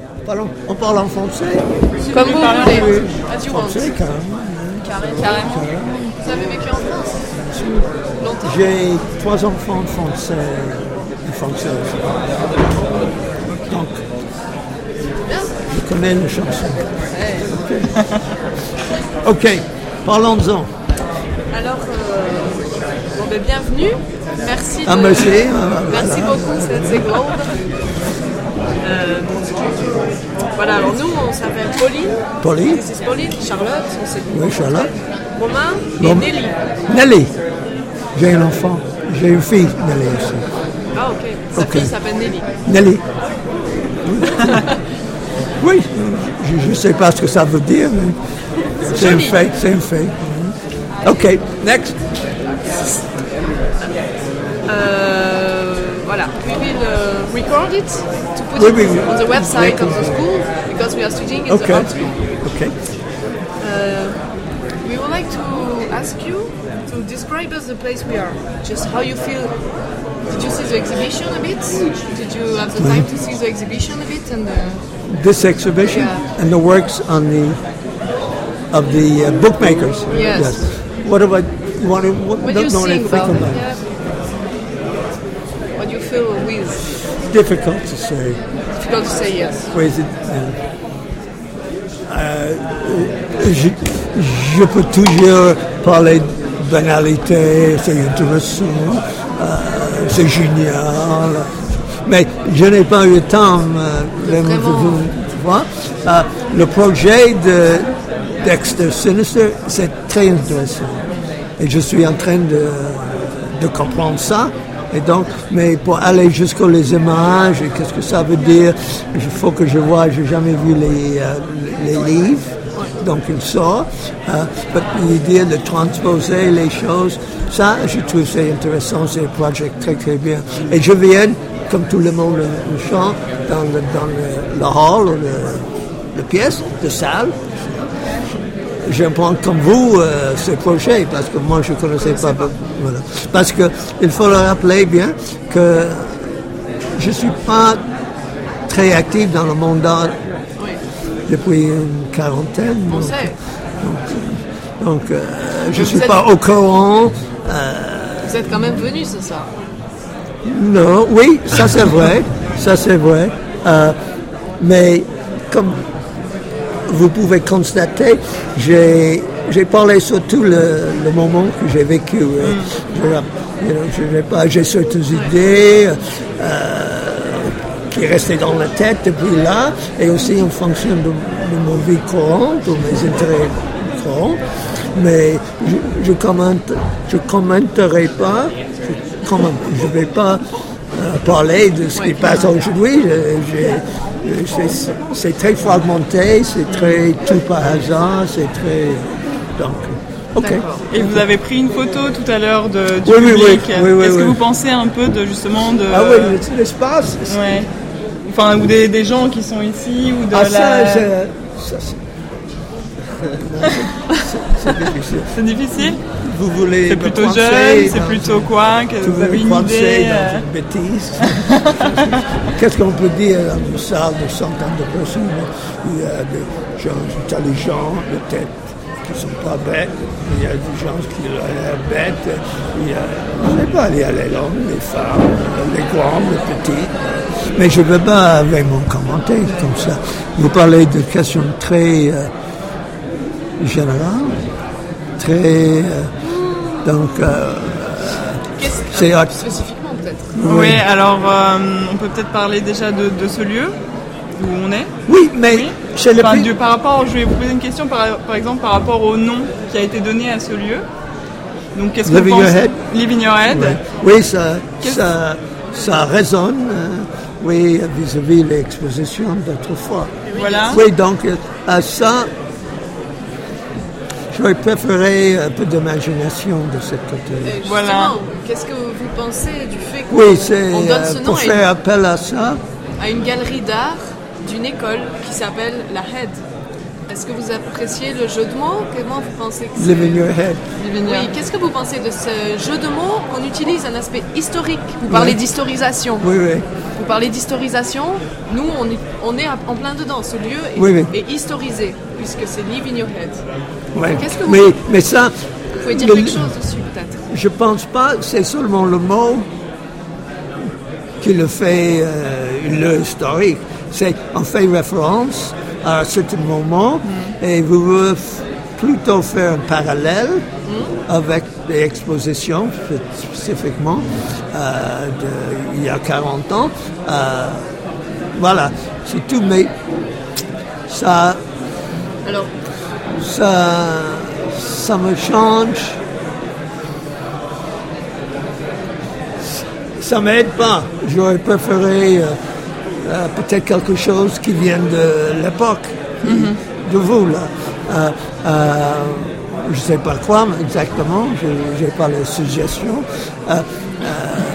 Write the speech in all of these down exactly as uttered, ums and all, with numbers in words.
Parlons, on parle en français. Comme vous voulez. Oui. As you want. Français, carrément. Carrément. Carrément. Vous avez vécu en France longtemps? J'ai trois enfants français et françaises. Donc, je connais les chansons. Ouais. Ok, parlons-en. Alors, euh, bon, ben, bienvenue. Merci. De, Ah, merci. Merci Voilà. beaucoup, c'est Globe. Euh, voilà, alors nous, on s'appelle Pauline. Pauline. This is Pauline, Charlotte, on s'est Oui, Charlotte. Romain et Bon. Nelly. Nelly. J'ai un enfant. J'ai une fille, Nelly aussi. Ah, ok. Sa Ok. fille s'appelle Nelly. Nelly. Oui, je ne sais pas ce que ça veut dire, mais c'est un joli. fait, c'est un fait. Ok, next. Euh, voilà, we will uh, record it to put Oui, it oui, oui. on the website Record. of the school because we are studying in Ok, the art school. ok. Uh, we would like to ask you to describe us the place we are. Just how you feel. Did you see the exhibition a bit? Did you have the time to see the exhibition a bit? And uh, This exhibition Yeah. and the works on the of the uh, bookmakers. Yes. What about you want to? What, what do you don't think think about it? about it. Yeah. What do you feel with? Difficult to say. Difficult to say yes. Where is it? Yeah. Euh, je, je peux toujours parler de banalité, c'est intéressant, euh, c'est génial, mais je n'ai pas eu le temps, euh, vraiment, de vous voir. Euh, le projet de Dexter Sinister, c'est très intéressant. Et je suis en train de, de comprendre ça. Et donc, mais pour aller jusqu'aux les images et qu'est-ce que ça veut dire, il faut que je vois, j'ai jamais vu les, euh, les livres, donc il sort. Euh, l'idée de transposer les choses, ça, je trouve c'est intéressant, c'est un projet très très bien. Et je viens, comme tout le monde le chante, dans le, dans le, le hall, le, le pièce, de salle. J'apprends comme vous euh, ce projet parce que moi je ne connaissais pas, pas. Voilà. Parce que il faut le rappeler bien que je ne suis pas très actif dans le monde d'art Oui. depuis une quarantaine. On donc, sait. donc, donc euh, je ne Vous suis êtes- pas au courant. Euh, Vous êtes quand même venu, c'est ça? non, oui, ça c'est vrai, ça c'est vrai. Euh, mais comme vous pouvez constater, j'ai, j'ai parlé surtout le, le moment que j'ai vécu. euh, je, you know, je n'ai pas, j'ai certaines idées euh, qui restaient dans la tête depuis là, et aussi en fonction de, de mon vie courante, ou mes intérêts courants. Mais je, je commente, je commenterai pas, je commente, je vais pas euh, parler de ce qui passe aujourd'hui. Je- j'ai- C'est, c'est très fragmenté, c'est très tout par hasard, c'est très... Donc, ok. D'accord. Et vous avez pris une photo tout à l'heure de, du Oui, oui, public. oui, oui, oui, Qu'est-ce oui. que vous pensez un peu de justement de... Ah oui, le- l'espace. c'est- Ouais. Enfin, ou des, des gens qui sont ici, ou de Ah la... ça, c'est... ça, c'est- c'est, c'est difficile. C'est difficile. Vous voulez... C'est me plutôt coincer jeune, c'est dans- plutôt quoi que Tu vous veux avez me une coincer idée dans euh, une bêtise. Qu'est-ce qu'on peut dire dans une salle de centaines de personnes? Il y a des gens intelligents, peut-être, qui ne sont pas bêtes. Il y a des gens qui ont l'air bêtes. Il y a, je ne sais pas, il y a les hommes, les femmes, les grands, les petits. Mais je ne veux pas vraiment commenter comme ça. Vous parlez de questions très euh, générales, très... euh, donc, euh, Qu'est-ce C'est euh, hot. spécifiquement peut-être? Oui, alors euh, on peut peut-être parler déjà de, de ce lieu où on est. Oui, mais Oui. chez le Enfin, plus... du- par rapport, je vais vous poser une question par, par exemple par rapport au nom qui a été donné à ce lieu. Donc qu'est-ce que Live vous in Your pensez? Head. Live in Your Head. Ouais. Oui, ça, Qu'est-ce- ça, ça résonne, euh, oui, vis-à-vis de l'exposition d'autrefois. Voilà. Oui, donc, euh, à ça, j'aurais préféré un peu d'imagination de ce côté. Et justement, Voilà. qu'est-ce que vous pensez du fait qu'on Oui, c'est on donne ce euh, nom pour à faire appel à ça. une, à une galerie d'art d'une école qui s'appelle la Head? Est-ce que vous appréciez le jeu de mots? Comment vous pensez que c'est... Live in your head. Oui, qu'est-ce que vous pensez de ce jeu de mots qu'on utilise un aspect historique? Vous parlez Oui. d'historisation. Oui, oui. Vous parlez d'historisation. Nous, on est, on est en plein dedans. Ce lieu est, Oui, oui. est historisé, puisque c'est Live in your head. Oui. Qu'est-ce que vous- mais, mais ça, Vous pouvez dire le- quelque chose dessus, peut-être? je pense pas, c'est seulement le mot qui le fait euh, une lieu historique. C'est, on fait référence à un certain moment et vous voulez f- plutôt faire un parallèle avec des expositions spécifiquement euh, de, il y a quarante ans. Euh, voilà, c'est tout, mais ça, Alors, ça, ça me change. Ça m'aide pas. J'aurais préféré euh, euh, peut-être quelque chose qui vient de l'époque, de vous là. Euh, euh, je sais pas quoi exactement, je n'ai pas les suggestions. Euh, euh,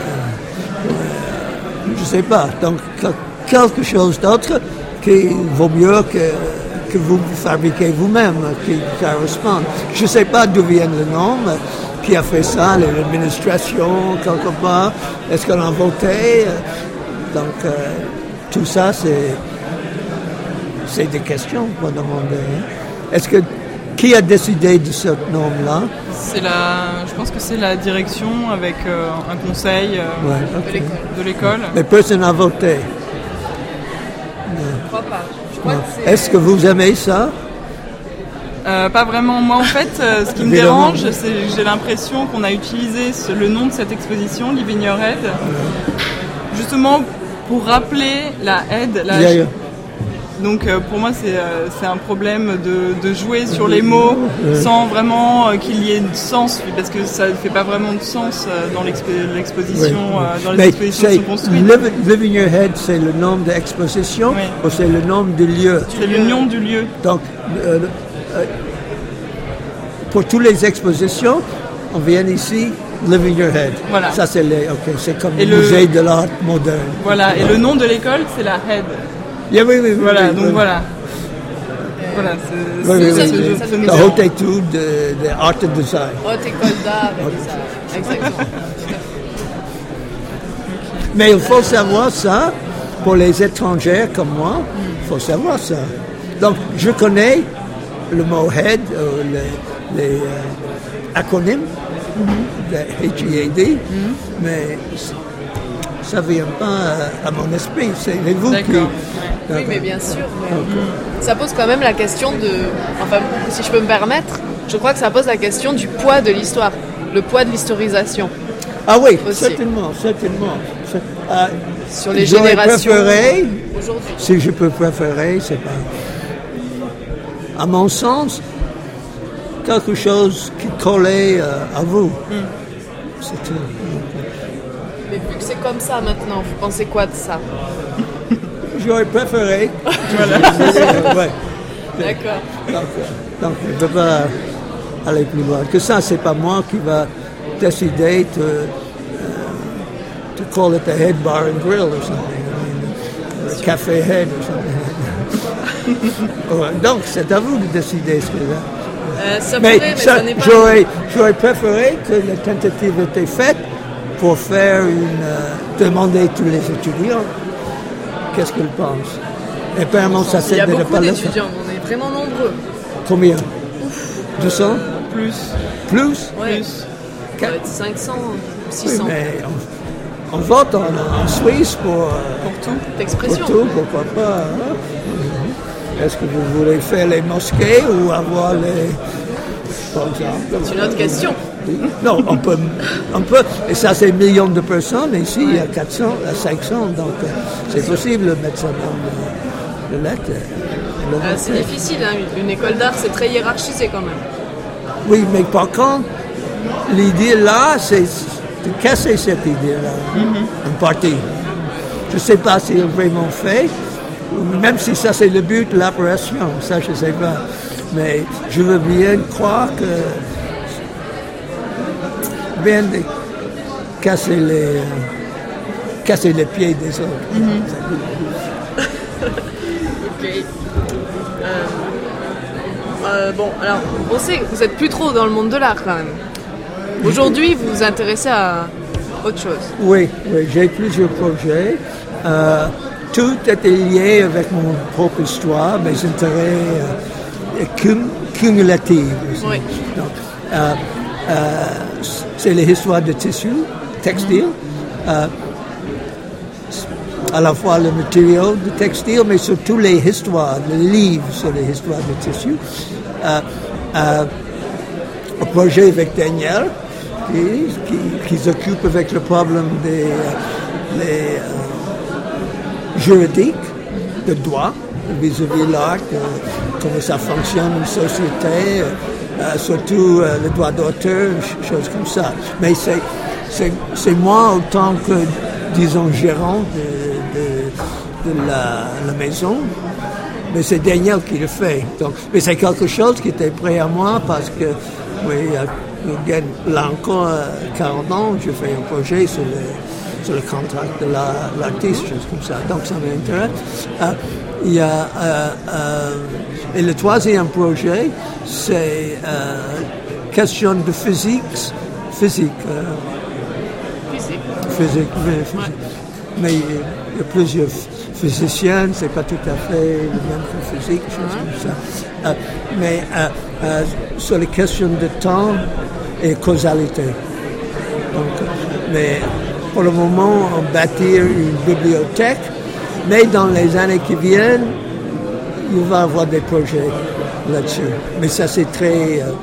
euh, je sais pas. Donc quel- quelque chose d'autre qui vaut mieux que, que vous fabriquez vous-même, qui correspond. Je sais pas d'où vient le nom. mais qui a fait ça, l'administration, quelque part, est-ce qu'on a voté? Donc, euh, tout ça, c'est, c'est des questions qu'on demander. Est-ce que, qui a décidé de ce nom-là? C'est la, je pense que c'est la direction avec euh, un conseil euh, Ouais, de ok. l'école. de l'école. Mais personne n'a voté. Je crois pas. Je crois que c'est... Est-ce que vous aimez ça? Euh, pas vraiment. Moi, en fait, euh, ce qui me Évidemment. dérange, c'est que j'ai l'impression qu'on a utilisé ce- le nom de cette exposition, Live in Your Head, justement pour rappeler la head. La Yeah, yeah. Donc, euh, pour moi, c'est euh, c'est un problème de, de jouer sur les mots sans vraiment euh, qu'il y ait de sens, parce que ça ne fait pas vraiment de sens euh, dans l'expo- l'exposition, Oui. euh, dans les Mais expositions qui c'est sont construites. Live, Live in Your Head, c'est le nom de l'exposition Oui. ou c'est le nom du lieu? C'est l'union du lieu. Donc, euh, euh, pour toutes les expositions, on vient ici, Live in Your Head. Voilà. Ça, c'est les, ok, c'est comme Et le le- musée de l'art moderne. Voilà. Et le nom de l'école, c'est la Head. Yeah, oui, oui, oui, Voilà. oui, donc oui. voilà. Voilà. c'est- Oui, oui, c'est- oui, c'est- oui. c'est- ça nous La fait- haute étude de, de art and design. Haute école d'art et tout ça. Exactement. Mais il faut savoir ça, pour les étrangers comme moi, il faut savoir ça. Donc, je connais le mot head, euh, les, les euh, acronymes de H E A D, mais c- ça ne vient pas à, à mon esprit, c'est vous qui... D'accord. Oui, mais bien sûr. mais ça pose quand même la question de... Enfin, si je peux me permettre, je crois que ça pose la question du poids de l'histoire. Le poids de l'historisation. Ah oui, Aussi. certainement, certainement. C'est- ah, Sur les j'aurais générations préféré, aujourd'hui. si je peux préférer, c'est pas... À mon sens, quelque chose qui collait euh, à vous. C'est tout. Mais vu que c'est comme ça maintenant, vous pensez quoi de ça? J'aurais préféré. Voilà. ouais. D'accord. Donc, euh, donc, je ne peux pas aller plus loin. Que ça, c'est pas moi qui va décider de euh, to call it the Head Bar and Grill or something. I mean, or a Café Head or something. Ouais, donc, c'est à vous de décider ce que c'est. Euh, ça Mais, pourrait, mais ça, ça n'est pas... j'aurais, j'aurais préféré que la tentative était faite pour faire une... euh, demander tous les étudiants qu'est-ce qu'ils pensent. Et apparemment, ça Il y c'est a de ne beaucoup pas le faire. d'étudiants, on est vraiment nombreux. Combien? deux cents? Plus. Plus? Ouais. Plus. Ça doit être cinq cents, six Oui, cents. mais on, on vote en, en Suisse pour, euh, Pour tout. pour D'expression. tout, pourquoi pas. Hein? Est-ce que vous voulez faire les mosquées ou avoir les... Par exemple, C'est une autre question. non, on peut, on peut, et ça c'est millions de personnes, et ici il y a quatre cents, à cinq cents, donc euh, c'est possible de mettre ça dans le, le lettre. le Euh, c'est voter. difficile, hein. une école d'art, c'est très hiérarchisé quand même. Oui, mais par contre, l'idée là, c'est de casser cette idée-là, en partie. Je ne sais pas si c'est vraiment fait, ou même si ça c'est le but de l'opération, ça je ne sais pas. Mais je veux bien croire que bien de casser les, euh, casser les pieds des autres. Ok. Euh, euh, bon, alors, on sait que vous êtes plus trop dans le monde de l'art quand même. Aujourd'hui, vous vous intéressez à autre chose. Oui, oui, j'ai plusieurs projets. Euh, tout était lié avec mon propre histoire, mes intérêts euh, cum- cumulatifs. Oui. Donc, euh, euh, c'est l'histoire de tissu, textile. Mm-hmm. Euh, à la fois le matériau de textile, mais surtout les histoires, les livres sur les histoires de tissu. Euh, euh, un projet avec Daniel, qui, qui, qui s'occupe avec le problème des les, euh, juridiques, de droit, vis-à-vis l'art, euh, comment ça fonctionne une société, euh, surtout euh, le droit d'auteur, choses comme ça. Mais c'est, c'est, c'est moi, en tant que, disons, gérant de, de, de la, la maison, mais c'est Daniel qui le fait. Donc, mais c'est quelque chose qui était prêt à moi parce que, oui, là encore, quarante ans, je fais un projet sur le, sur le contrat de la, l'artiste, choses comme ça. Donc, ça m'intéresse. Euh, il y a, euh, euh, et le troisième projet, c'est euh, question de physique. Physique. Euh, Physique. Physique, oui, physique. Ouais. Mais il y a plusieurs physiciens, c'est pas tout à fait le même que physique, choses uh-huh. comme ça. Euh, mais euh, euh, sur les questions de temps et causalité. Donc, mais pour le moment, on bâtit une bibliothèque, mais dans les années qui viennent, il va y avoir des projets là-dessus. Mais ça, c'est très euh,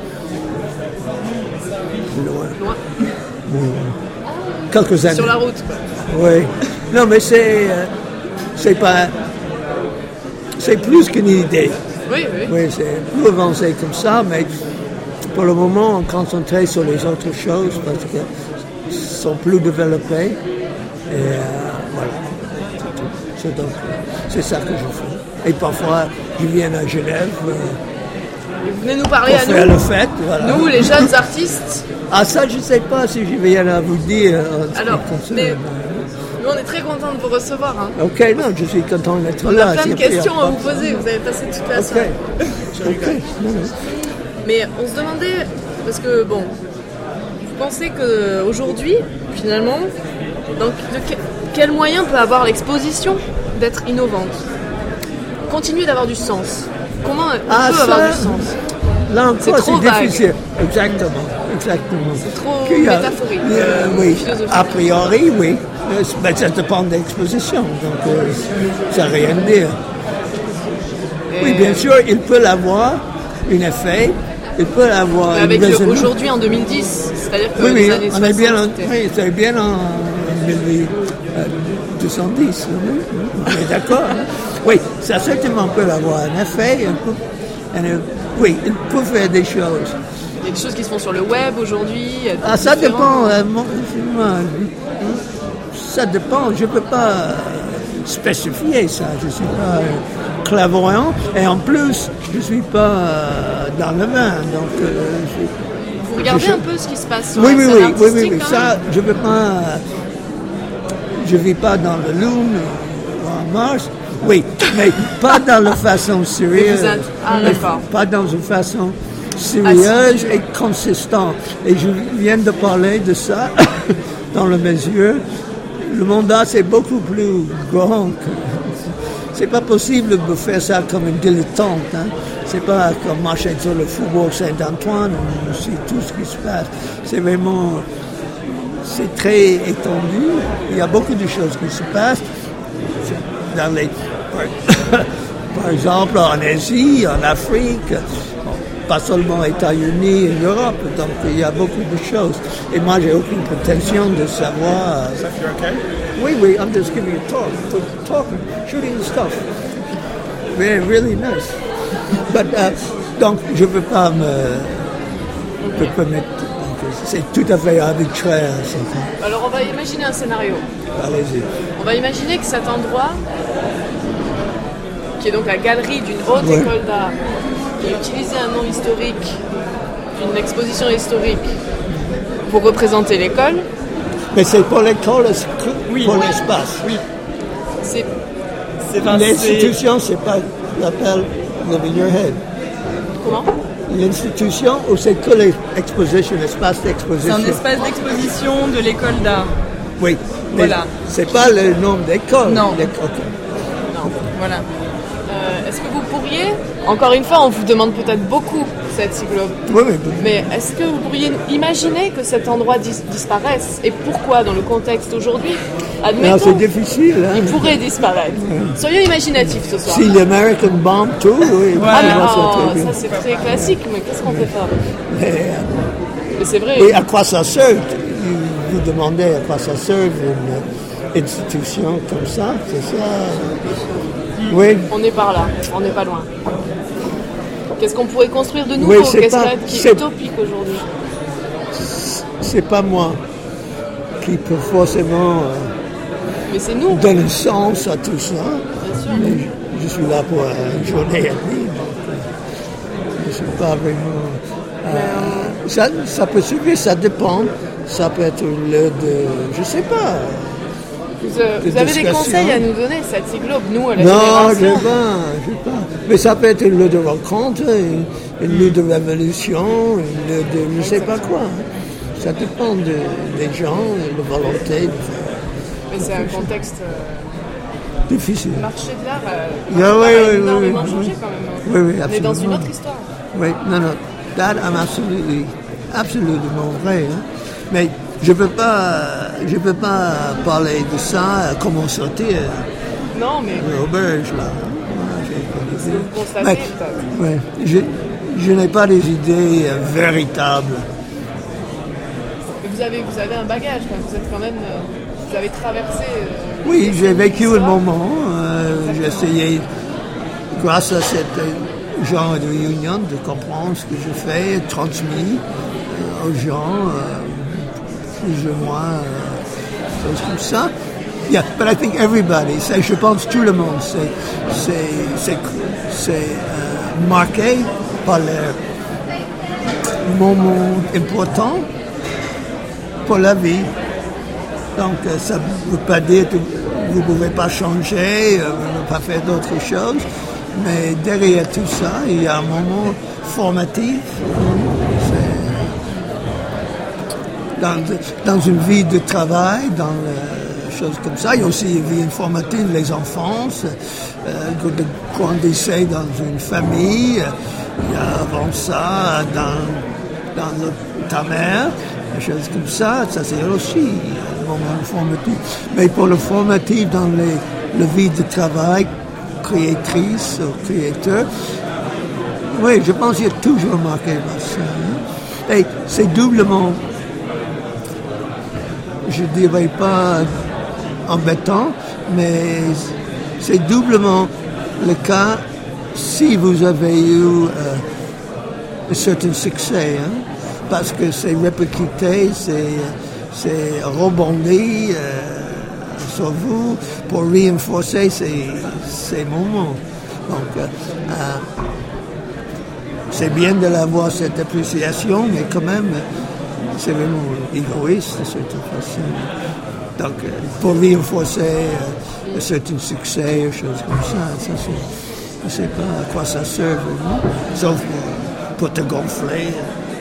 loin. Loin. Oui. Quelques années. Sur la route, quoi. Oui. Non, mais c'est, euh, c'est pas, c'est plus qu'une idée. Oui, oui. Oui, c'est plus avancé comme ça, mais pour le moment, on est concentré sur les autres choses parce qu'elles sont plus développées. Et euh, voilà. C'est, donc, c'est ça que je fais. Et parfois, je viens à Genève. Euh, Vous venez nous parler pour à faire nous. le fête, voilà. Nous, les jeunes artistes. Ah, ça, je ne sais pas si je viens à vous dire. Alors, mais nous, on est très contents de vous recevoir. Hein. Ok, non, je suis content d'être on là. On a plein de questions à vous poser. Vous avez passé toute la soirée. Ok. okay. Non, non. Mais on se demandait, parce que, bon, vous pensez qu'aujourd'hui, finalement, donc, de que, quel moyen peut avoir l'exposition d'être innovante? Continuer d'avoir du sens. Comment on ah, peut ça, avoir du sens? Là encore, c'est, trop c'est vague. difficile. Exactement. Exactement. C'est trop a, métaphorique. Euh, oui, a priori, oui. Mais ça dépend de l'exposition. Donc, euh, ça n'a rien à dire. Et oui, bien sûr, il peut l'avoir, un effet. Il peut l'avoir. Avec le, aujourd'hui, en deux mille dix, c'est-à-dire que oui, les oui, années on est bien en, c'était... oui, c'est bien en mille deux cent dix. Oui, on est d'accord. Hein? Oui, ça certainement peut avoir un effet. Un peu, un, oui, il peut faire des choses. Il y a des choses qui se font sur le web aujourd'hui. Ah, ça dépend. Euh, mon, ça dépend. Je ne peux pas spécifier ça. Je ne suis pas euh, clairvoyant. Et en plus, je ne suis pas euh, dans le vin. Donc, euh, je, Vous regardez je, un peu ce qui se passe sur oui, la oui, scène oui, artistique, oui, oui, oui. Ça, même. je ne veux pas. Je ne vis pas dans le Lune ou en Mars. Oui, mais pas dans la façon sérieuse. Êtes... Ah, d'accord. Pas dans une façon sérieuse ah, et consistante. Et je viens de parler de ça dans le mesure. Le mandat, c'est beaucoup plus grand que... C'est pas possible de faire ça comme une dilettante. Hein. C'est pas comme marcher sur le faubourg Saint-Antoine, on sait tout ce qui se passe. C'est vraiment... C'est très étendu. Il y a beaucoup de choses qui se passent. Dans les... Par exemple, en Asie, en Afrique, pas seulement aux États-Unis et Europe, donc il y a beaucoup de choses. Et moi, j'ai aucune prétention de savoir. Is that you okay? Oui, oui, I'm just giving a talk, talking, shooting the stuff. Very, really nice. But, uh, donc, je ne veux pas me, me permettre. C'est tout à fait arbitraire. C'est... Alors, on va imaginer un scénario. Allez-y. On va imaginer que cet endroit, qui est donc la galerie d'une haute ouais. école d'art, qui a utilisé un nom historique, une exposition historique, pour représenter l'école. Mais c'est pour l'école, oui. pour l'espace. Oui. C'est, c'est L'institution, c'est pas l'appel Living Your Head. comment? L'institution ou c'est que l'exposition, l'espace d'exposition? C'est un espace d'exposition de l'école d'art. Oui, mais voilà. C'est pas le nom d'école. Non. Okay. Non, voilà. Euh, est-ce que vous pourriez, encore une fois, on vous demande peut-être beaucoup cette cyclope, oui, oui, oui. mais est-ce que vous pourriez imaginer que cet endroit dis- disparaisse? Et pourquoi dans le contexte aujourd'hui? Admettons, non, c'est difficile. Hein? il pourrait disparaître. Ouais. Soyons imaginatifs ce soir. Si l'American bomb tout, oui. Ah, mais oh, ça c'est très classique, mais qu'est-ce qu'on peut faire? Mais, mais c'est vrai. Et à quoi ça sert? Vous demandez à quoi ça sert une institution comme ça, c'est ça? Oui. On est par là, on n'est pas loin. Qu'est-ce qu'on pourrait construire de nouveau? Oui, Qu'est-ce pas, qui est c'est, utopique aujourd'hui? C'est pas moi qui peut forcément euh, mais c'est nous. donner sens à tout ça. Bien sûr. Mais je, je suis là pour une journée et demie, donc euh, je ne suis pas vraiment... Euh, euh... Ça, ça peut suivre, ça dépend. Ça peut être le de... Je ne sais pas. Vous, euh, vous avez des conseils à nous donner, cette cyclope, nous, à la non, génération? Non, je ne sais pas. Mais ça peut être une lieu de rencontre, une, une lieu de révolution, une lieu de je ne sais pas quoi. Ça dépend de, des gens, de la volonté. De faire. Mais c'est un contexte euh, difficile. Le marché de l'art euh, yeah, oui, a oui, énormément oui, changé oui. quand même. Oui, oui, on est dans une autre histoire. Oui, non, non. That I'm absolutely, absolument vrai. Hein. Mais je ne peux pas, je peux pas parler de ça, comment sortir. Non, mais... L'auberge, là. C'est vous constatez, mais, peut-être. Ouais, je, je n'ai pas des idées euh, véritables. Vous avez, vous avez un bagage, quoi. Vous êtes quand même... Euh, vous avez traversé... Euh, oui, j'ai vécu un moment. Euh, j'ai essayé, grâce à ce genre de réunion, de comprendre ce que je fais, transmis euh, aux gens, euh, plus ou moins, euh, choses comme ça. Yeah, but I think everybody, c'est, je pense tout le monde, c'est, c'est, c'est, c'est euh, marqué par les moments importants pour la vie. Donc ça ne veut pas dire que vous ne pouvez pas changer, euh, vous ne pouvez pas faire d'autres choses, mais derrière tout ça, il y a un moment formatif. C'est dans, dans une vie de travail, dans le, choses comme ça. Il y a aussi une vie informative, les enfants, euh, de grandir dans une famille. Il y a avant ça, dans, dans le, ta mère, des choses comme ça. Ça, c'est aussi un moment formatif. Mais pour le formatif, dans les, la vie de travail, créatrice ou créateur, oui, je pense qu'il y a toujours marqué par ça. Hein? Et c'est doublement, je ne dirais pas embêtant, mais c'est doublement le cas si vous avez eu euh, un certain succès, hein, parce que c'est répercuté, c'est, c'est rebondi euh, sur vous pour renforcer ces, ces moments. Donc, euh, euh, c'est bien de l'avoir cette appréciation, mais quand même, c'est vraiment égoïste de cette façon. Donc, pour renforcer euh, un certain succès, des choses comme ça, ça c'est, je ne sais pas à quoi ça sert vraiment, sauf pour, pour te gonfler,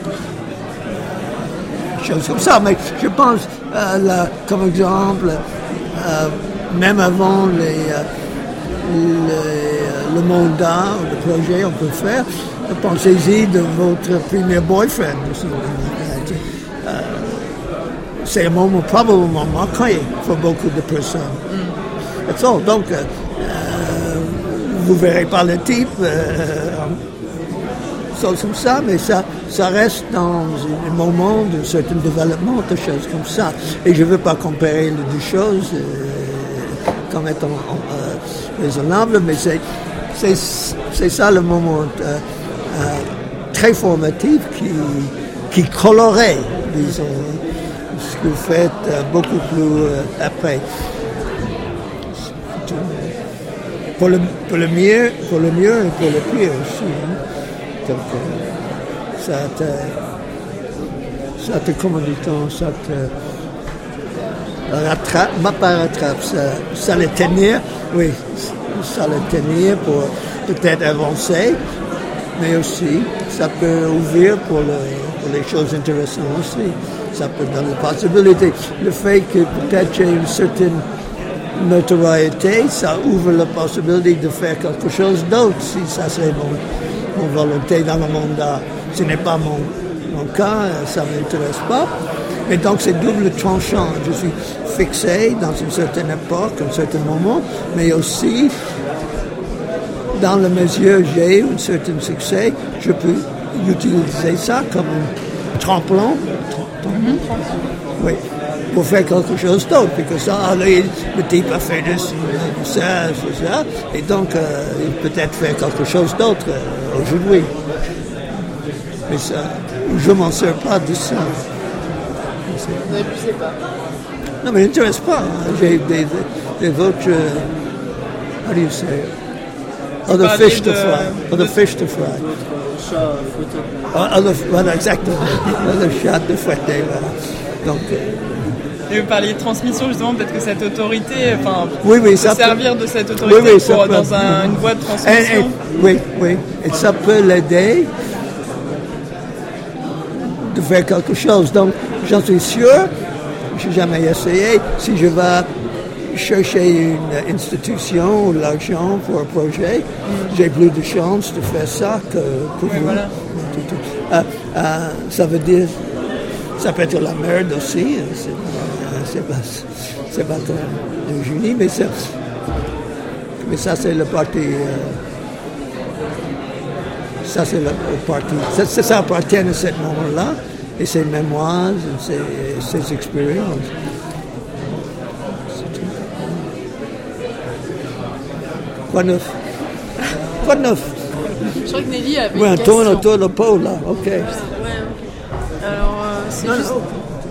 des choses comme ça. Mais je pense, euh, là, comme exemple, euh, même avant les, euh, les, le mandat, le projet, on peut faire, pensez-y de votre premier boyfriend aussi. Euh, c'est un moment probablement marqué pour beaucoup de personnes. Mm. That's all. Donc, euh, vous ne verrez pas le type, euh, choses comme ça, mais ça, ça reste dans un moment de certain développement, de choses comme ça. Et je ne veux pas comparer les deux choses euh, comme étant euh, raisonnables, mais c'est, c'est, c'est ça le moment euh, euh, très formatif qui, qui colorait, disons, ce que vous faites euh, beaucoup plus euh, après. Pour le, pour le mieux, pour le mieux et pour le pire aussi. Hein. Donc, euh, ça te, ça te, comment dit-on, ça te rattrape, ma pas rattrape, ça, ça le tenir, oui, ça le tenir pour peut-être avancer, mais aussi, ça peut ouvrir pour, le, pour les choses intéressantes aussi. Ça peut donner la possibilité. Le fait que peut-être j'ai une certaine notoriété, ça ouvre la possibilité de faire quelque chose d'autre, si ça c'est mon, mon volonté dans le monde d'art. Ce n'est pas mon, mon cas, ça ne m'intéresse pas. Mais donc c'est double tranchant. Je suis fixé dans une certaine époque, un certain moment, mais aussi, dans la mesure où j'ai un certain succès, je peux utiliser ça comme un tremplin. Mm-hmm. Oui. Pour faire quelque chose d'autre, parce que ça, allez, le type a fait de ça, ça, et donc euh, il peut peut-être faire quelque chose d'autre euh, aujourd'hui. Mais ça, je ne m'en sers pas de ça. Ne l'abusez pas. Non, mais ça m'intéresse pas. J'ai des, des, des autres, uh, how do you say it? Other fish to fry. Other fish to fry. Chat fouetté. Other, voilà, exactement. Other chat de fouetter, voilà. Donc... Euh, Et vous parliez de transmission, justement, peut-être que cette autorité, enfin, oui, oui, se ça servir peut... de cette autorité oui, oui, pour, peut... dans un, une voie de transmission. Et, et, oui, oui. Et ça peut l'aider de faire quelque chose. Donc, j'en suis sûr, je n'ai jamais essayé, si je vais chercher une institution ou l'argent pour un projet, mm. j'ai plus de chances de faire ça que pour oui, vous. Voilà. Euh, euh, ça veut dire, ça peut être la merde aussi, c'est, c'est pas, c'est pas un génie, mais ça, mais ça c'est le parti, euh, ça c'est le parti, ça, ça, ça appartient à ce moment-là, et ses mémoires, et ses, ses expériences. Quoi de neuf? Quoi de neuf? Je crois que Nelly avait oui, une on question. tourne autour de Paul, là, ok. Ouais, Alors, euh, c'est Non, juste... non.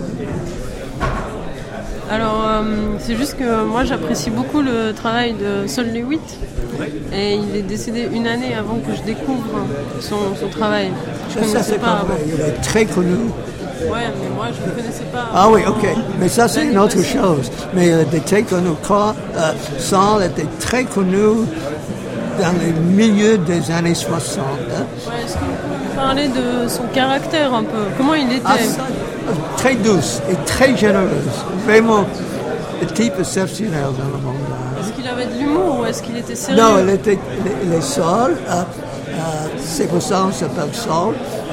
Alors, euh, c'est juste que moi, j'apprécie beaucoup le travail de Sol Lewitt. Et il est décédé une année avant que je découvre son, son travail. Je Ça, connaissais ça c'est pas pas avant. vrai. Il est très connu. Ouais, mais moi, je ne connaissais pas. Ah avant. oui, ok. Mais ça, c'est une autre chose. Mais il était très connu. Quand euh, Sol était très connu dans les milieux des années soixante. Hein. Ouais, est-ce que vous pouvez me parler de son caractère un peu? Comment il était? Ah, ça, très douce et très généreuse. Vraiment, le type exceptionnel dans le monde. Est-ce qu'il avait de l'humour ou est-ce qu'il était sérieux? Non, il était il est Sol. Euh, euh, c'est pour ça qu'on s'appelle Sol.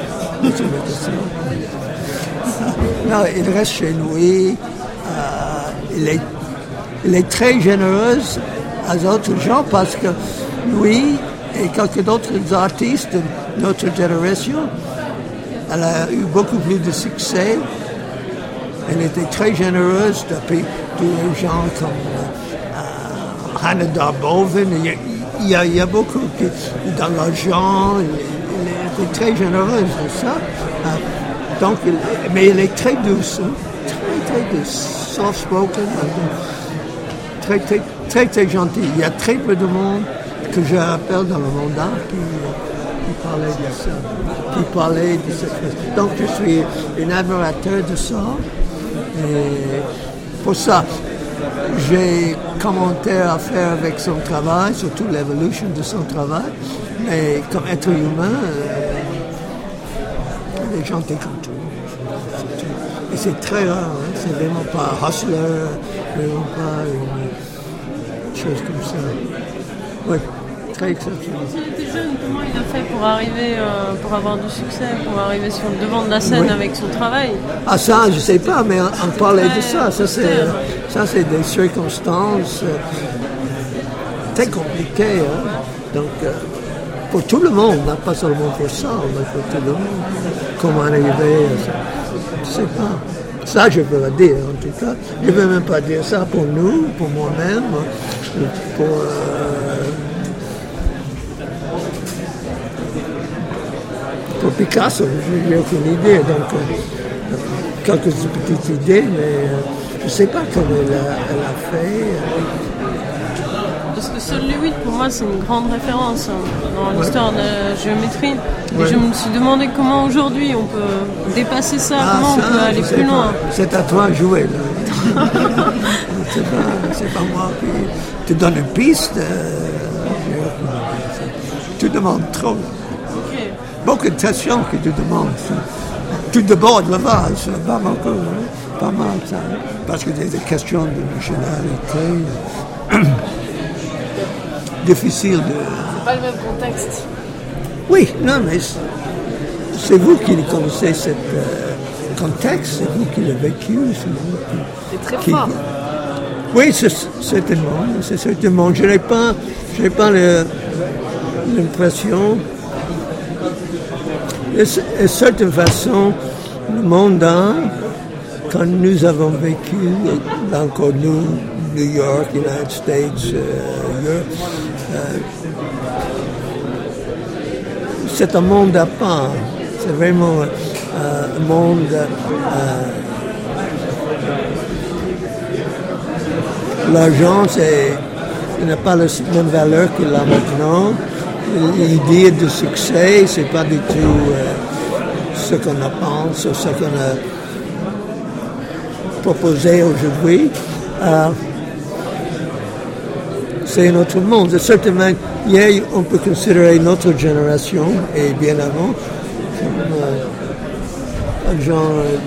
Non, il reste chez lui. Euh, il, est, il est très généreux aux autres gens parce que lui et quelques autres artistes de notre génération, elle a eu beaucoup plus de succès. Elle était très généreuse depuis tous les gens comme euh, Hannah Darboven. Il y a, il y a, il y a beaucoup qui, dans l'argent. Elle était très généreuse de ça. Euh, donc, il, mais elle est très douce, hein? très très douce, soft-spoken, très très très très gentille. Il y a très peu de monde que je rappelle dans le monde d'art qui, qui parlait de ça, qui parlait de cette chose. Donc, je suis un admirateur de ça. Et pour ça, j'ai commentaire à faire avec son travail, surtout l'évolution de son travail. Mais comme être humain, euh, les gens t'écoutent. Et c'est très rare, hein? C'est vraiment pas un hustler, vraiment pas une chose comme ça. Oui, très exceptionnel. Il était jeune, comment il a fait pour arriver, euh, pour avoir du succès, pour arriver sur le devant de la scène oui. avec son travail? Ah ça, je sais pas, mais on, on parlait de ça. Ça c'est, ça, c'est des circonstances euh, très compliquées. Hein? Donc, euh, pour tout le monde, pas seulement pour ça, mais pour tout le monde. Comment arriver à ça? Je sais pas. Ça, je peux le dire, en tout cas. Je ne veux même pas dire ça pour nous, pour moi-même, pour... Euh, pour Picasso, je n'ai aucune idée. Donc, euh, quelques petites idées, mais euh, je ne sais pas comment elle a, elle a fait. Euh, Parce que Sol Lewitt, pour moi, c'est une grande référence hein, dans ouais. l'histoire de la géométrie. Ouais. Et je me suis demandé comment aujourd'hui on peut dépasser ça, ah, comment ça, on peut aller plus loin. Pas. C'est à toi de jouer. Là. c'est, pas, c'est pas moi qui te donne une piste. Euh, tu demandes trop. Ok. Beaucoup de questions que tu demandes. Tout d'abord de la base, pas mal, pas mal ça. Parce que c'est des questions de nationalité difficiles de. C'est pas le même contexte. Oui, non, mais c'est vous qui connaissez ce euh, contexte, c'est vous qui l'avez vécu, c'est vous qui. C'est très qui, fort. Oui, c'est certainement, c'est certainement. Je n'ai pas, je n'ai pas le, l'impression. De certaine façon, le monde, quand nous avons vécu, encore nous, New York, United States, euh, Europe, euh, c'est un monde à part. C'est vraiment euh, un monde. Euh, l'argent, c'est, n'a pas la même valeur qu'il a maintenant. L'idée de succès, c'est pas du tout euh, ce qu'on pense ou ce qu'on a proposé aujourd'hui. Euh, c'est un autre monde. Certainement, hier, on peut considérer notre génération, et bien avant, comme euh, un genre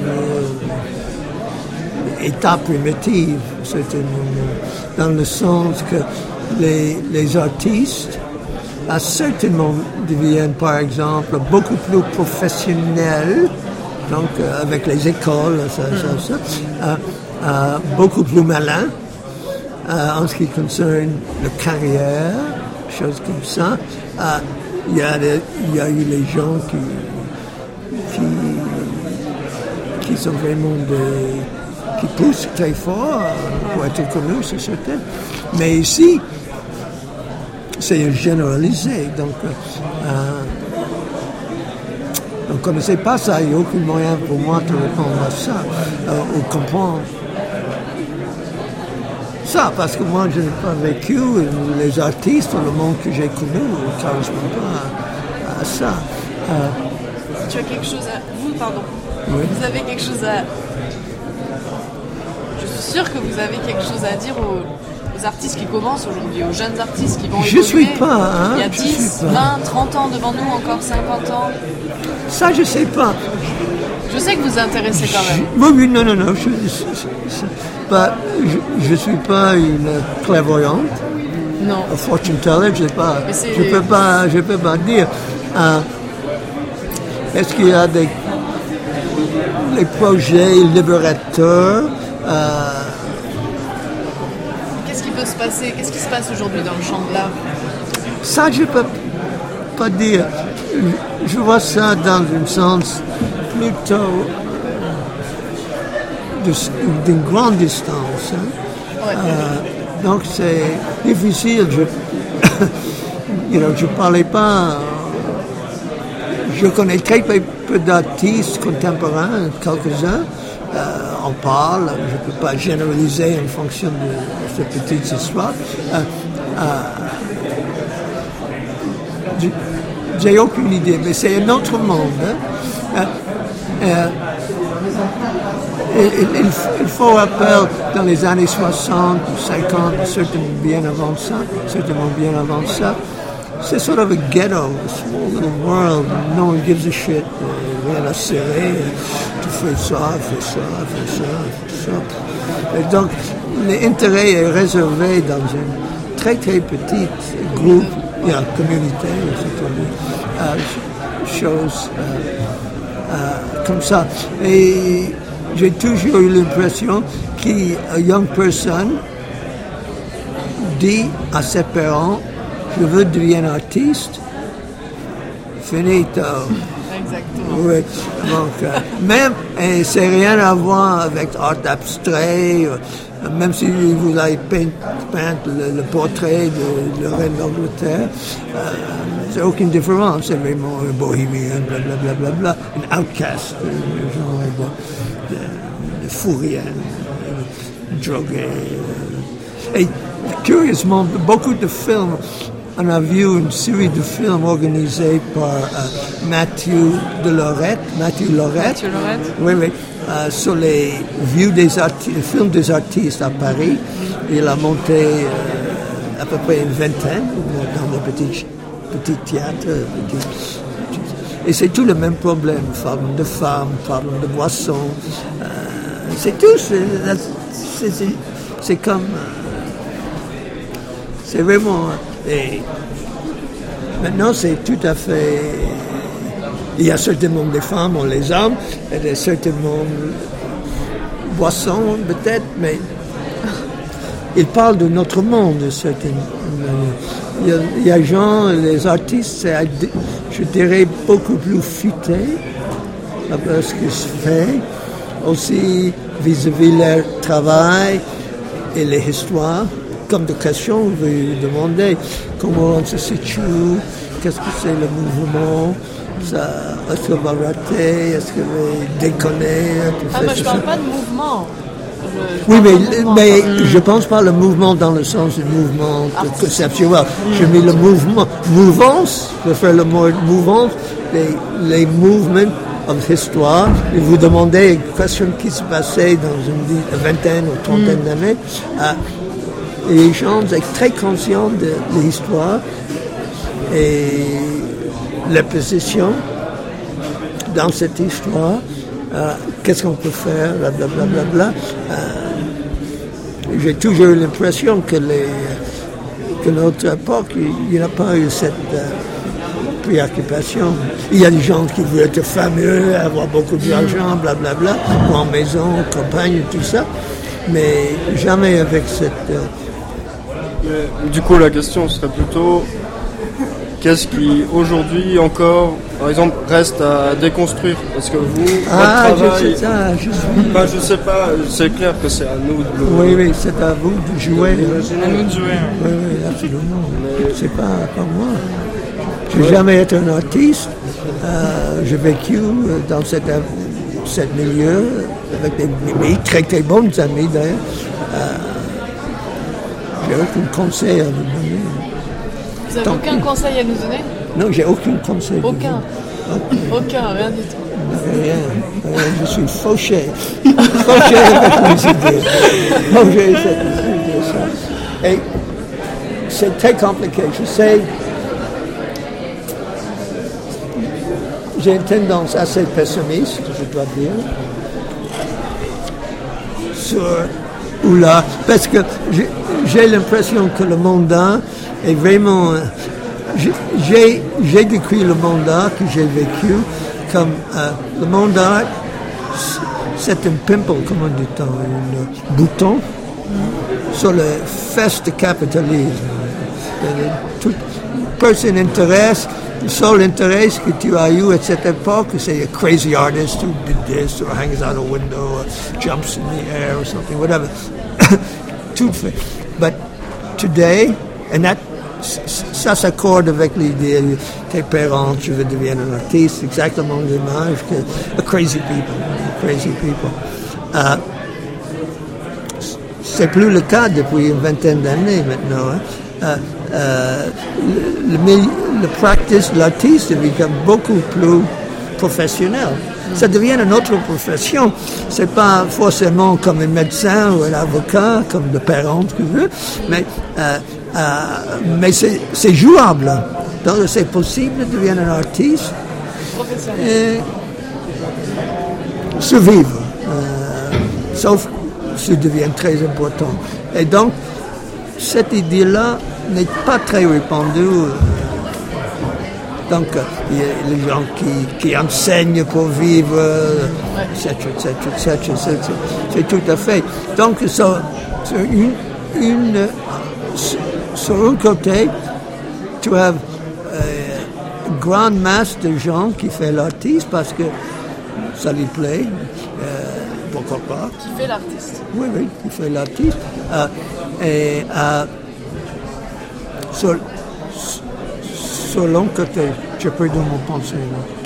d'état primitif, dans le sens que les, les artistes à certainement deviennent, par exemple, beaucoup plus professionnels, donc euh, avec les écoles, ça, ça, ça, euh, euh, beaucoup plus malins euh, en ce qui concerne la carrière, choses comme ça. Euh, il y a des, il y a eu les gens qui, qui, qui sont vraiment des, qui poussent très fort pour être connus, c'est certain. Mais ici, c'est généralisé, donc euh, on ne connaissait pas ça, il n'y a aucun moyen pour moi de répondre à ça, euh, ou comprendre ça, parce que moi je n'ai pas vécu, les artistes, le monde que j'ai connu ne correspond pas à, à ça. Euh, tu as quelque chose à... Vous, pardon. Oui. Vous avez quelque chose à... Je suis sûre que vous avez quelque chose à dire aux... aux artistes qui commencent aujourd'hui, aux jeunes artistes qui vont je évoluer. Suis pas, hein, il y a je dix, vingt, trente ans devant nous, encore cinquante ans. Ça, je sais pas. Je sais que vous vous intéressez quand même. Oui, oui, non, non, non. Je ne suis pas une clairvoyante. Non. Un fortune teller, je ne peux pas, je peux pas dire. Euh, est-ce qu'il y a des les projets libérateurs euh, Qu'est-ce qui peut se passer? Qu'est-ce qui se passe aujourd'hui dans le champ de l'art? Ça, je ne peux pas dire. Je vois ça dans un sens plutôt d'une grande distance. Hein. Ouais. Euh, donc c'est difficile. Je you know, je parlais pas. Je connais très peu d'artistes contemporains, quelques-uns. Euh, on parle, je ne peux pas généraliser en fonction de cette petite histoire. Euh, euh, je, j'ai aucune idée, mais c'est un autre monde. Hein. Euh, euh, il, il, il faut rappeler dans les années soixante, cinquante, certainement bien avant ça, certainement bien avant ça, c'est sort of a ghetto, a small little world, no one gives a shit, euh, rien à serrer, tu fais ça, fais ça, fais ça, fais ça. Et donc, l'intérêt est réservé dans une très très petite groupe, you know, communauté, euh, choses euh, euh, comme ça. Et j'ai toujours eu l'impression qu'une young person dit à ses parents, je veux devenir artiste, finito. Exactement. Oui. Donc, euh, même, et c'est rien à voir avec art abstrait, euh, même si vous avez peint, peint le, le portrait de, de la reine d'Angleterre, euh, c'est aucune différence. C'est vraiment un bohémien, blablabla, bla, bla, bla, un outcast, un genre de, de, de fou rien, de, drogué. Euh. Et curieusement, beaucoup de films, on a vu une série de films organisés par euh, Matthew de Lorette, Matthew Lorette, Matthew Lorette. oui, oui, euh, sur les vues des artistes, les films des artistes à Paris. Il a monté euh, à peu près une vingtaine dans des petits, petits théâtres, petits, Et c'est tout le même problème. Parlons de femmes, parlons de boissons. Euh, c'est tout. C'est, c'est, c'est, c'est comme... Euh, c'est vraiment... Et maintenant, c'est tout à fait... Il y a certainement des femmes, on les aime, et il y a certainement boissons, peut-être, mais... Il parle de notre monde, certainement. Il y a, il y a gens, les artistes, c'est, je dirais, beaucoup plus futé avec ce qui se fait, aussi vis-à-vis leur travail et les histoires. Comme de questions, vous demandez comment on se situe, qu'est-ce que c'est le mouvement, ça, est-ce qu'on va rater, est-ce qu'on va déconner, tout Ah, ça. moi je parle pas de mouvement. Je Oui, mais, mais mmh. je pense pas le mouvement dans le sens du mouvement conceptuel. Je mets le mouvement, mouvance, je fais le mot mouvance, les, les mouvements of histoire. Et vous demandez une question qui se passait dans une vingtaine ou trentaine mmh. d'années. Euh, et les gens sont très conscients de, de l'histoire et la position dans cette histoire. Euh, qu'est-ce qu'on peut faire, blablabla. Bla, bla, bla. Euh, j'ai toujours eu l'impression que, les, que notre époque, il n'y a pas eu cette euh, préoccupation. Il y a des gens qui veulent être fameux, avoir beaucoup d'argent, blablabla, ou en maison, en campagne, tout ça, mais jamais avec cette... Euh... Mais, du coup, la question serait plutôt... Qu'est-ce qui, aujourd'hui encore, par exemple, reste à déconstruire? Parce que vous, ah, votre travail... je sais ça, je suis... Bah, je sais pas, c'est clair que c'est à nous de le... Oui, oui, c'est à vous de jouer. À nous de jouer. Oui, oui, absolument. Mais... C'est pas, pas moi. Je n'ai jamais été un artiste. Euh, j'ai vécu dans cet milieu avec des, des très, très bonnes amies, d'ailleurs. Euh, j'ai aucun conseil à vous donner. Vous n'avez aucun conseil à nous donner? Non, j'ai aucun conseil. Aucun. Aucun, aucun, rien du tout. Rien, rien. Je suis fauché. Fauché avec mes idées. Fauché avec mes idées. Et c'est très compliqué. Je sais, j'ai une tendance assez pessimiste, je dois dire, sur ou là, parce que j'ai, j'ai l'impression que le mondain est vraiment... J'ai, j'ai décrit le mondain que j'ai vécu comme euh, le mondain, c'est un pimple, comment dit-on, un bouton sur le fesses de capitalisme. Toute personne intéresse, le seul intérêt que tu as eu à cette époque, c'est a crazy artist who did this, or hangs out a window, or jumps in the air, or something, whatever. Tout fait. But today, and that, ça s'accorde avec l'idée de tes parents, tu veux devenir un artiste, exactement l'image que a crazy people, crazy people. Uh, c'est plus le cas depuis une vingtaine d'années maintenant. Hein. Uh, uh, le, le, le practice de l'artiste devient beaucoup plus professionnel. Ça devient une autre profession. C'est pas forcément comme un médecin ou un avocat, comme le parent, tu veux, mais uh, Uh, mais c'est, c'est jouable. Donc c'est possible de devenir un artiste et survivre. Euh, sauf que ça devient très important. Et donc, cette idée-là n'est pas très répandue. Donc, il y a les gens qui, qui enseignent pour vivre, et cetera, et cetera, et cetera. C'est tout à fait. Donc, ça, c'est une... une sur un côté, tu as euh, une grande masse de gens qui font l'artiste parce que ça lui plaît, euh, pourquoi pas. Qui fait l'artiste? Oui, oui, qui fait l'artiste. Euh, et euh, sur, sur l'autre côté, je peux donner mon pensée.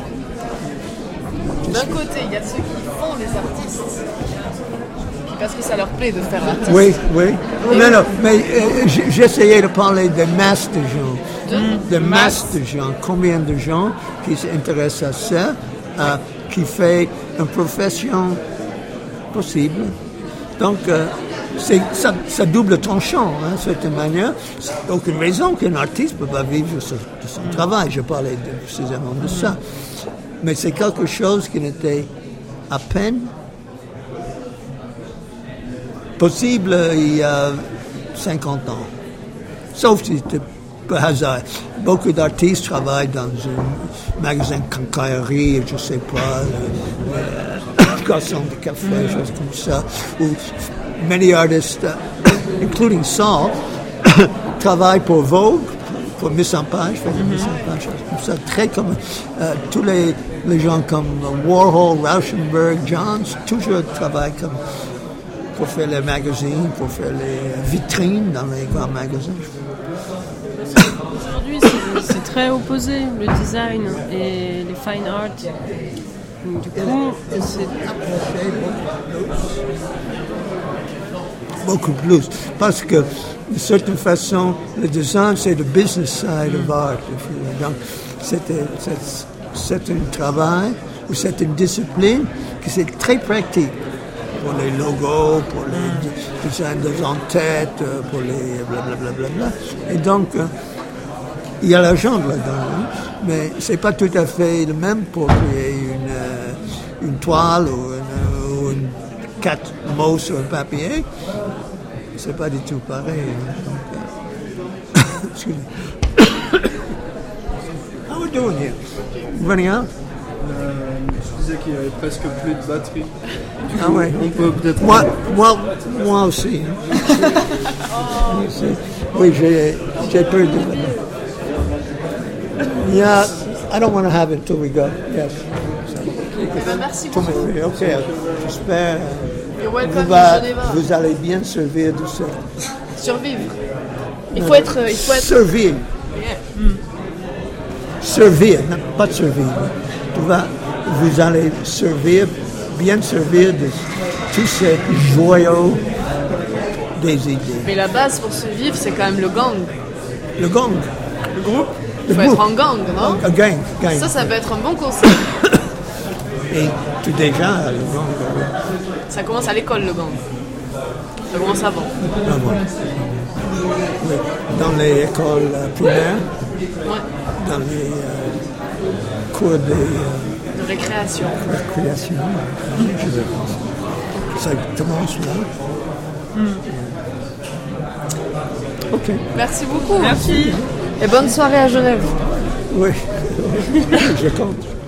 D'un côté, il y a ceux qui font des artistes. Parce que ça leur plaît de faire l'artiste. Oui, oui. Non, non, mais euh, j'essayais de parler de masse de gens. De, de masse de gens. Combien de gens qui s'intéressent à ça, euh, qui fait une profession possible. Donc, euh, c'est, ça, ça double tranchant, hein, de certaine manière. C'est aucune raison qu'un artiste ne peut pas vivre de son, de son travail. Je parlais de, précisément de ça. Mais c'est quelque chose qui n'était à peine possible il y a cinquante ans. Sauf si c'était par hasard. Beaucoup d'artistes travaillent dans un magasin de quincaillerie, je ne sais pas, le, le garçon de café, mm. choses comme ça. Ou many artists, uh, including Saul, travaillent pour Vogue, pour mise en page, faire des mises en page, choses comme ça. Très comme euh, tous les, les gens comme Warhol, Rauschenberg, Johns, toujours travaillent comme pour faire les magazines, pour faire les vitrines dans les grands magasins. Aujourd'hui, c'est, c'est très opposé, le design et les fine art. Donc, du coup, c'est... Beaucoup plus. Parce que, de certaine façon, le design, c'est le business side of art. Donc, c'est, c'est, c'est un travail ou c'est une discipline qui c'est très pratique. Pour les logos, pour les designs des en-têtes, pour les blablabla. Bla, bla, bla. Et donc, euh, il y a l'argent là-dedans, hein, mais c'est pas tout à fait le même pour créer une, euh, une toile ou une, ou une quatre mots sur un papier. C'est pas du tout pareil. Hein, donc, euh, excusez-moi. How are we doing here? Running out? Euh, je disais qu'il y avait presque plus de batterie. Du Ah coup, ouais. on peut peut-être... Moi, moi, moi aussi. Oui, j'ai, j'ai peur de ça. Yeah, I don't want to have it until we go. Yes. Ben, merci beaucoup. Ok, j'espère You're que welcome vous, va- in Geneva. vous allez bien servir de ça. Survivre. Il faut être... Il faut être... Servir. Yeah. Servir, non, pas de servir. Tu vas, vous allez servir, bien servir de tous ces joyaux des idées. Mais la base pour survivre, c'est quand même le gang. Le gang. Le groupe. Le Il faut groupe. être en gang, non? Un gang, gang. Ça, ça peut être un bon conseil. Et tout déjà, le gang. Ça commence à l'école, le gang. Ça commence avant. Ah, bon. Oui. Dans les écoles euh, primaires, Ouais. dans les euh, cours de euh, De récréation. récréation, je pense. Ça commence là. Ok. Merci beaucoup. Merci. Et bonne soirée à Genève. Oui, je compte.